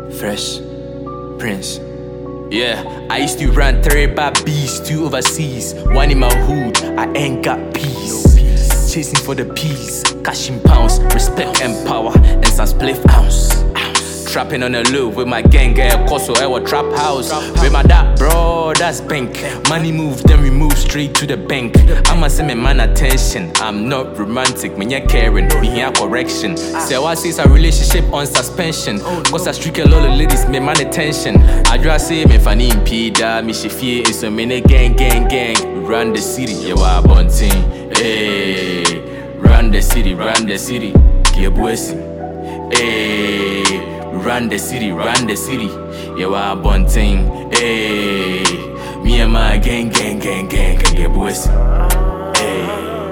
Fresh Prince. Yeah, I used to run 3 bad bees, 2 overseas, 1 in my hood. I ain't got peace. Chasing for the peas, cash in pounds, respect and power, and some spliff ounce. Trapping on the loop with my gang, girl, cause so I trap house. With my dad, bro, that's bank. Money move, then we move straight to the bank. I'ma send my man attention. I'm not romantic, me yeah caring, me here correction. Say what is a relationship on suspension? Cause I streak a lot of ladies, me man attention. I just say me funny impede, me she fear is a minute gang. We run the city, yeah, wa bunting. Hey, run the city, yeah, boys. Hey. Run the city, yeah, wa bunting. Hey, me and my gang, yeah, boys. Hey.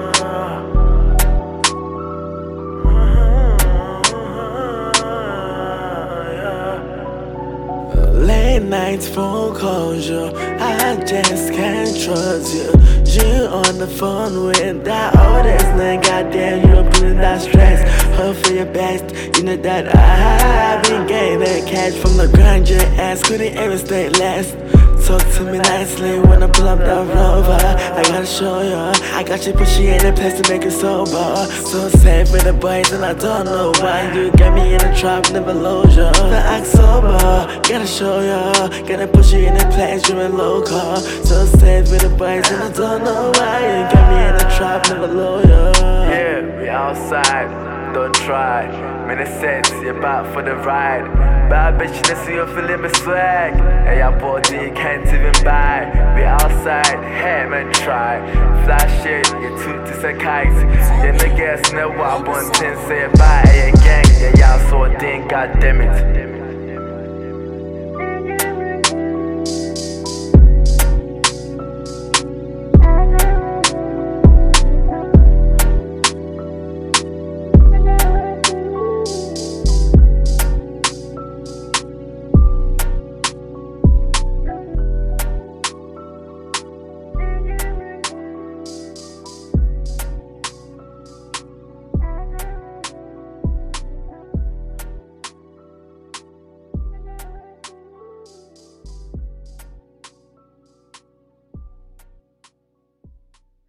Late nights phone calls, you, I just can't trust you. You on the phone with that old ass nigga, goddamn, you putting that stress. Hope for your best, you know that I've been getting that cash from the grind. Your ass couldn't even stay last. Talk to me nicely when I pull up that Rover. I gotta show ya, I got you pushy in the place to make it sober. So safe with the boys and I don't know why you got me in the trap, never lose ya. The act sober, gotta show ya, gotta push you in the place, you're in local. So safe with the boys and I don't know why you got me in the trap, never lose ya. Yeah, we outside, don't try. Many sets, you're back for the ride. Bad bitch, let's see you feeling my swag. Hey, I bought it, you can't even buy. We outside, hey man, try. Flash it, you toot to say kite. You niggas know what I want to say bye. Hey, gang, yeah, y'all saw it, god damn it.